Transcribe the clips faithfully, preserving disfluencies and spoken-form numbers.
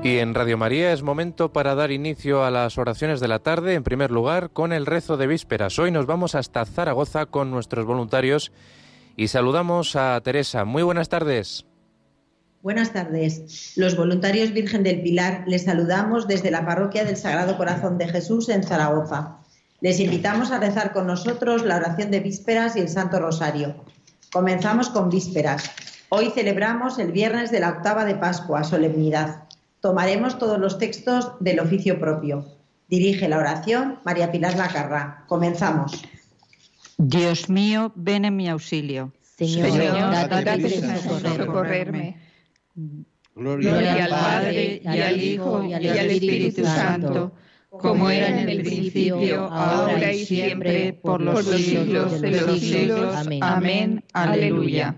Y en Radio María es momento para dar inicio a las oraciones de la tarde, en primer lugar con el rezo de vísperas. Hoy nos vamos hasta Zaragoza con nuestros voluntarios y saludamos a Teresa. Muy buenas tardes. Buenas tardes. Los voluntarios Virgen del Pilar les saludamos desde la parroquia del Sagrado Corazón de Jesús en Zaragoza. Les invitamos a rezar con nosotros la oración de vísperas y el Santo Rosario. Comenzamos con vísperas. Hoy celebramos el viernes de la octava de Pascua, solemnidad. Tomaremos todos los textos del oficio propio. Dirige la oración María Pilar Lacarra. Comenzamos. Dios mío, ven en mi auxilio. Señor, Señor date prisa en socorrerme. Gloria al Padre, y al Hijo, y al Espíritu Santo, como era en el principio, ahora y siempre, por los siglos de los siglos. Amén. Aleluya.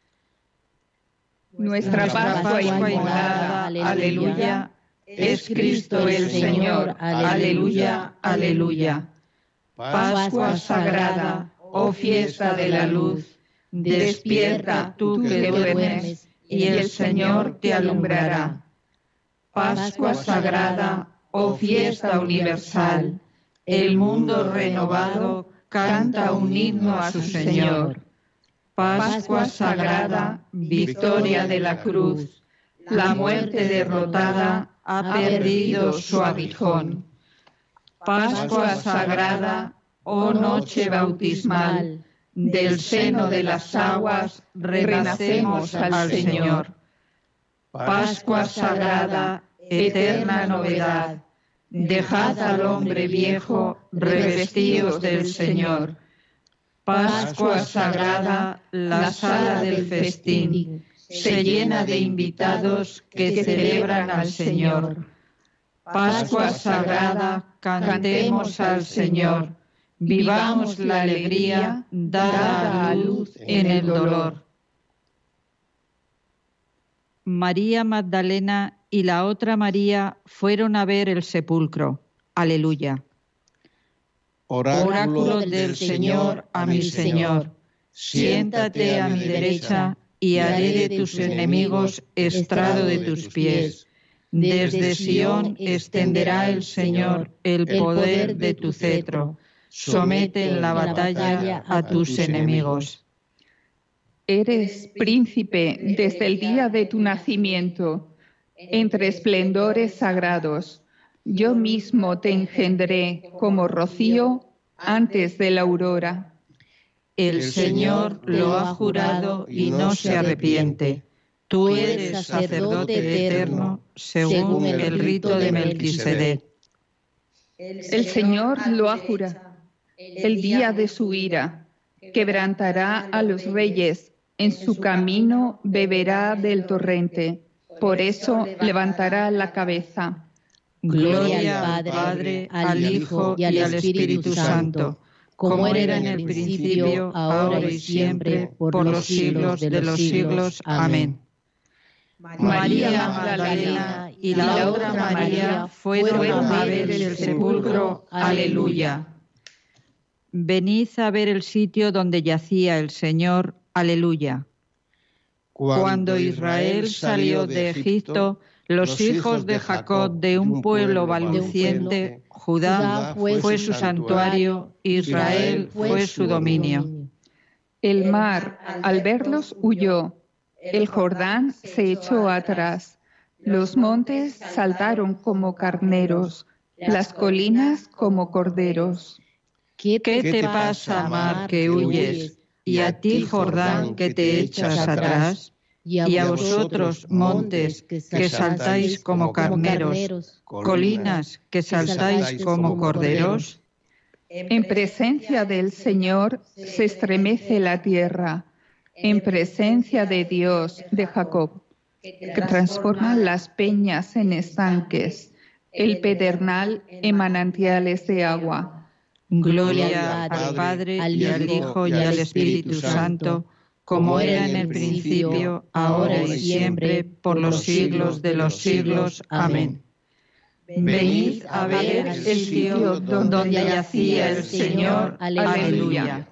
Nuestra Pascua inmolada, aleluya, es Cristo el Señor, aleluya, aleluya. Pascua sagrada, oh fiesta de la luz, despierta tú que duermes, y el Señor te alumbrará. Pascua sagrada, oh fiesta universal, el mundo renovado canta un himno a su Señor. Pascua sagrada, victoria de la cruz, la muerte derrotada ha perdido su aguijón. Pascua sagrada, oh noche bautismal, del seno de las aguas renacemos al Señor. Pascua sagrada, eterna novedad, dejad al hombre viejo revestidos del Señor. Pascua sagrada, la sala del festín se llena de invitados que celebran al Señor. Pascua sagrada, cantemos al Señor, vivamos la alegría dada a luz en el dolor. María Magdalena y la otra María fueron a ver el sepulcro. Aleluya. Oráculo, Oráculo del Señor a mi Señor, siéntate a mi derecha y haré de tus enemigos estrado de tus pies. Desde Sión extenderá el Señor el poder de tu cetro. Somete en la batalla a tus enemigos. Eres príncipe desde el día de tu nacimiento, entre esplendores sagrados. Yo mismo te engendré como rocío antes de la aurora. El Señor lo ha jurado y no se arrepiente. Tú eres sacerdote eterno según el rito de Melquisedec. El Señor lo ha jurado. El día de su ira quebrantará a los reyes. En su camino beberá del torrente. Por eso levantará la cabeza. Gloria al Padre, al Hijo y al Espíritu Santo, como era en el principio, ahora y siempre, por los siglos de los siglos. Amén. María Magdalena y la otra María fueron a ver el sepulcro. Aleluya. Venid a ver el sitio donde yacía el Señor. Aleluya. Cuando Israel salió de Egipto, los hijos de Jacob de un pueblo balbuciente, Judá fue su santuario, Israel fue su dominio. El mar, al verlos, huyó. El Jordán se echó atrás. Los montes saltaron como carneros, las colinas como corderos. ¿Qué te pasa, mar, que huyes? Y a ti, Jordán, que te echas atrás. Y a vosotros, montes, que saltáis como carneros, colinas, que saltáis como corderos. En presencia del Señor se estremece la tierra, en presencia de Dios de Jacob, que transforma las peñas en estanques, el pedernal en manantiales de agua. Gloria al Padre, y al Hijo, y al Espíritu Santo, como era en el principio, ahora y siempre, por los siglos de los siglos. Amén. Venid a ver el sitio donde yacía el Señor. Aleluya.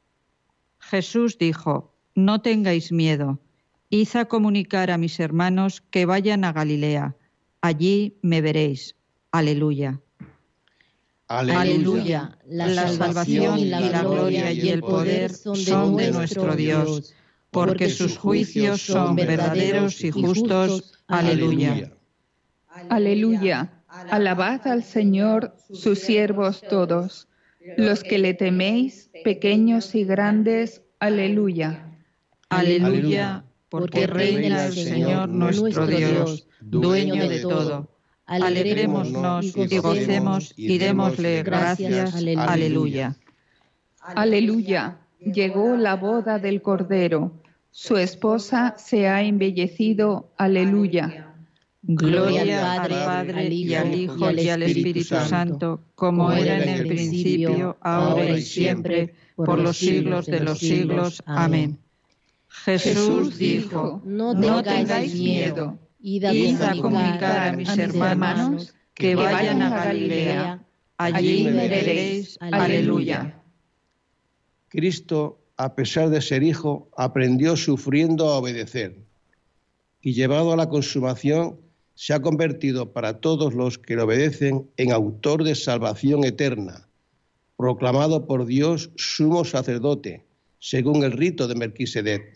Jesús dijo: no tengáis miedo, id a comunicar a mis hermanos que vayan a Galilea. Allí me veréis. Aleluya. Aleluya. Aleluya. La, la salvación y la gloria y el poder son de nuestro Dios, porque sus juicios son verdaderos y justos. Aleluya. Aleluya. Alabad al Señor, sus siervos todos, los que le teméis, pequeños y grandes. Aleluya. Aleluya, porque reina el Señor nuestro Dios, dueño de todo. Alegrémonos y gocemos y démosle gracias. Aleluya. Aleluya. Llegó la boda del Cordero. Su esposa se ha embellecido. Aleluya. Gloria al Padre y al Hijo y al Espíritu Santo, como era en el principio, ahora y siempre, por los siglos de los siglos. Amén. Jesús dijo: no tengáis miedo, id a comunicar a mis hermanos que vayan a Galilea, allí me veréis. Aleluya. Cristo, a pesar de ser hijo, aprendió sufriendo a obedecer, y llevado a la consumación, se ha convertido para todos los que le obedecen en autor de salvación eterna, proclamado por Dios sumo sacerdote, según el rito de Melquisedec.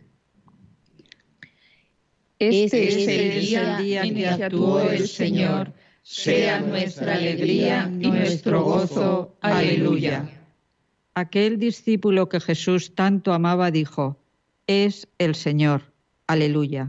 Este es el día en que actuó el Señor, sea nuestra alegría y nuestro gozo. Aleluya. Aquel discípulo que Jesús tanto amaba dijo: es el Señor. Aleluya.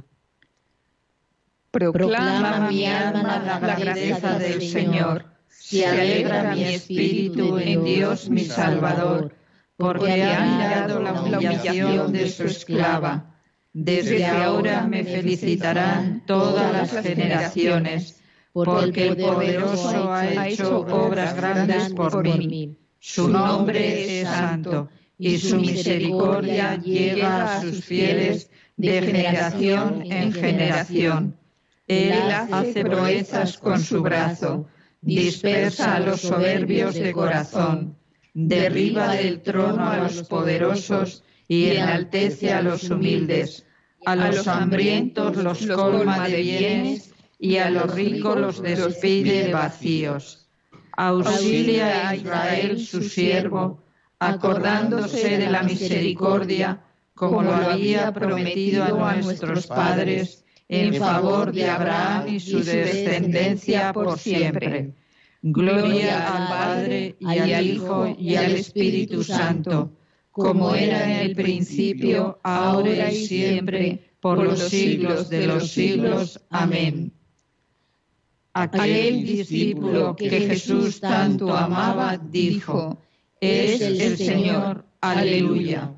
Proclama mi alma la grandeza del Señor. Se alegra mi espíritu en Dios mi Salvador, porque ha mirado la humillación de su esclava. Desde ahora me felicitarán todas las generaciones, porque el Poderoso ha hecho obras grandes por mí. Su nombre es santo, y su misericordia llega a sus fieles de generación en generación. Él hace proezas con su brazo, dispersa a los soberbios de corazón, derriba del trono a los poderosos y enaltece a los humildes. A los hambrientos los colma de bienes y a los ricos los despide vacíos. Auxilia a Israel su siervo, acordándose de la misericordia, como lo había prometido a nuestros padres, en favor de Abraham y su descendencia por siempre. Gloria al Padre, y al Hijo, y al Espíritu Santo, como era en el principio, ahora y siempre, por los siglos de los siglos. Amén. Aquel discípulo que Jesús tanto amaba dijo: es el Señor. Aleluya.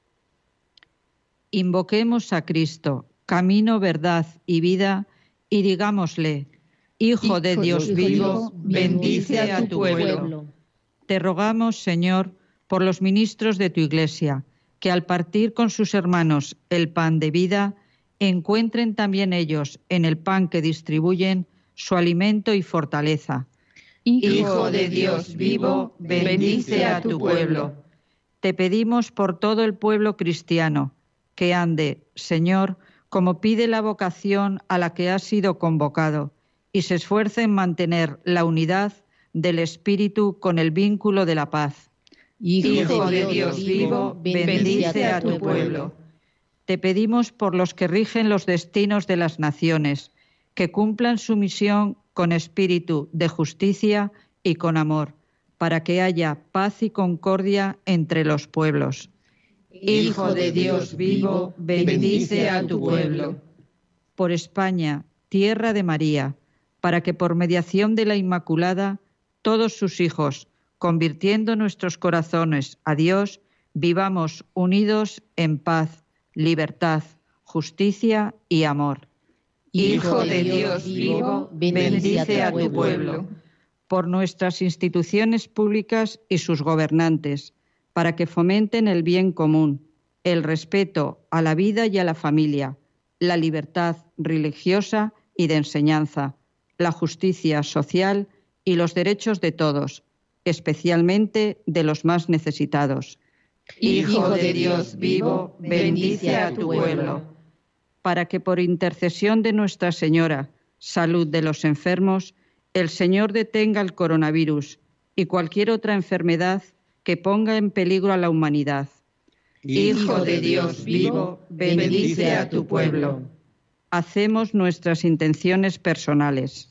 Invoquemos a Cristo, camino, verdad y vida, y digámosle: Hijo de Dios vivo, bendice a tu pueblo. Te rogamos, Señor, por los ministros de tu Iglesia, que al partir con sus hermanos el pan de vida, encuentren también ellos en el pan que distribuyen su alimento y fortaleza. Hijo de Dios vivo, bendice a tu pueblo. Te pedimos por todo el pueblo cristiano, que ande, Señor, como pide la vocación a la que ha sido convocado, y se esfuerce en mantener la unidad del Espíritu con el vínculo de la paz. Hijo de Dios vivo, bendice a tu pueblo. Te pedimos por los que rigen los destinos de las naciones, que cumplan su misión con espíritu de justicia y con amor, para que haya paz y concordia entre los pueblos. Hijo de Dios vivo, bendice a tu pueblo. Por España, tierra de María, para que por mediación de la Inmaculada, todos sus hijos, convirtiendo nuestros corazones a Dios, vivamos unidos en paz, libertad, justicia y amor. Hijo de Dios vivo, bendice a tu pueblo. Por nuestras instituciones públicas y sus gobernantes, para que fomenten el bien común, el respeto a la vida y a la familia, la libertad religiosa y de enseñanza, la justicia social y los derechos de todos, especialmente de los más necesitados. Hijo de Dios vivo, bendice a tu pueblo. Para que por intercesión de Nuestra Señora salud de los enfermos, el Señor detenga el coronavirus y cualquier otra enfermedad que ponga en peligro a la humanidad. Hijo de Dios vivo, bendice a tu pueblo. Hacemos nuestras intenciones personales.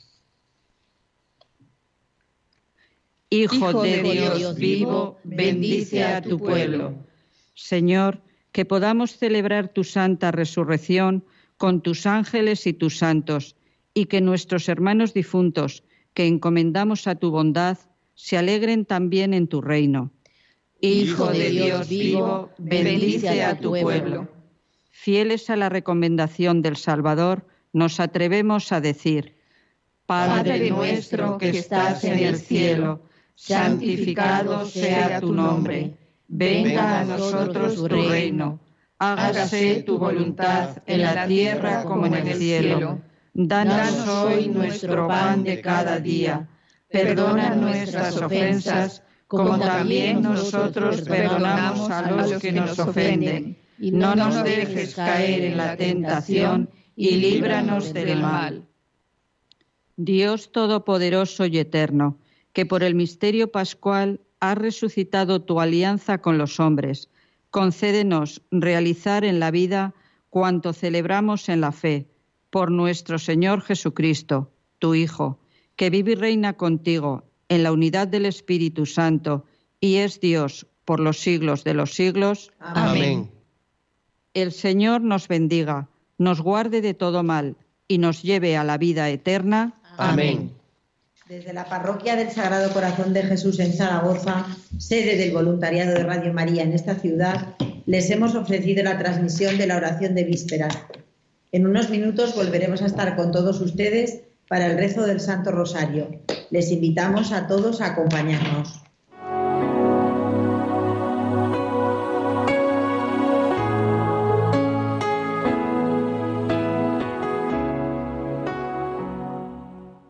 Hijo de Dios vivo, bendice a tu pueblo. Señor, que podamos celebrar tu santa resurrección con tus ángeles y tus santos, y que nuestros hermanos difuntos, que encomendamos a tu bondad, se alegren también en tu reino. Hijo de Dios vivo, bendice a tu pueblo. Fieles a la recomendación del Salvador, nos atrevemos a decir: Padre nuestro que estás en el cielo, santificado sea tu nombre. Venga a nosotros tu reino. Hágase tu voluntad en la tierra como en el cielo. Danos hoy nuestro pan de cada día. Perdona nuestras ofensas, como también nosotros perdonamos a los que nos ofenden. No nos dejes caer en la tentación y líbranos del mal. Dios Todopoderoso y Eterno, que por el misterio pascual has resucitado tu alianza con los hombres, concédenos realizar en la vida cuanto celebramos en la fe, por nuestro Señor Jesucristo, tu Hijo, que vive y reina contigo en la unidad del Espíritu Santo y es Dios por los siglos de los siglos. Amén. El Señor nos bendiga, nos guarde de todo mal y nos lleve a la vida eterna. Amén. Desde la Parroquia del Sagrado Corazón de Jesús en Zaragoza, sede del voluntariado de Radio María en esta ciudad, les hemos ofrecido la transmisión de la oración de vísperas. En unos minutos volveremos a estar con todos ustedes para el rezo del Santo Rosario. Les invitamos a todos a acompañarnos.